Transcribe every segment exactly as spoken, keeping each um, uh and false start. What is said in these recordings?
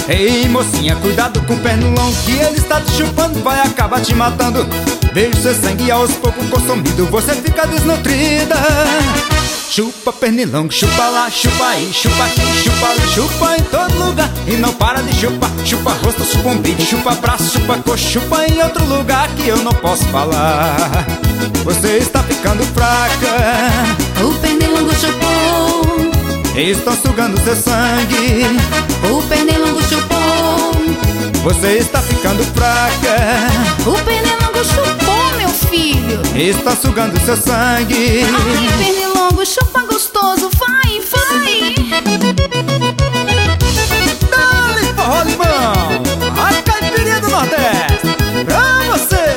Ei, mocinha, cuidado com o pernilongo, que ele está te chupando, vai acabar te matando. Vejo seu sangue aos poucos consumido, você fica desnutrida. Chupa pernilongo, chupa lá, chupa aí, chupa aqui, chupa ali, chupa em todo lugar e não para de chupar. Chupa rosto, chupa umbigo, chupa braço, chupa coxa, chupa em outro lugar que eu não posso falar. Você está ficando fraca. O pernilongo chupou. Estão sugando seu sangue. O pernilongo chupou. Você está ficando fraca. O pernilongo chupou, meu filho. Estão sugando seu sangue. Ai, pernilongo, chupa gostoso, vai, vai. Dá-lhe forró limão, a caipirinha do Nordeste, pra você.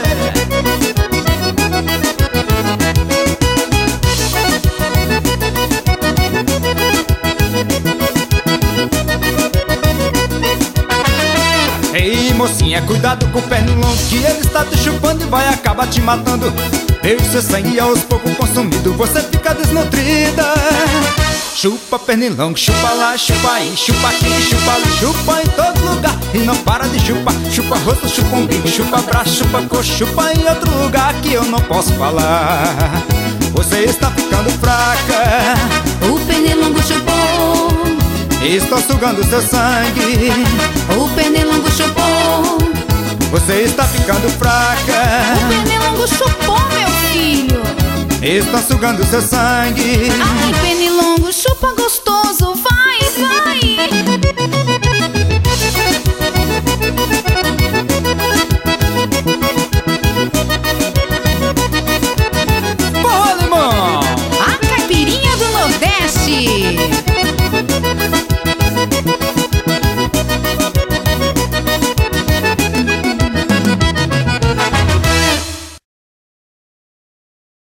Ei, mocinha, cuidado com o pernilongo, que ele está te chupando e vai acabar te matando. Vejo seu sangue aos poucos consumido, você fica desnutrida. Chupa pernilongo, chupa lá, chupa aí, chupa aqui, chupa ali, chupa em todo lugar e não para de chupar. Chupa rosto, chupa umbigo, chupa braço, chupa coxa, chupa em outro lugar que eu não posso falar. Você está ficando fraca. O pernilongo chupou. Estão sugando seu sangue. O pernilongo chupou. Você está ficando fraca. O pernilongo chupou, meu filho. Estão sugando seu sangue. Ai, pernilongo, chupa gostoso, vai, vai.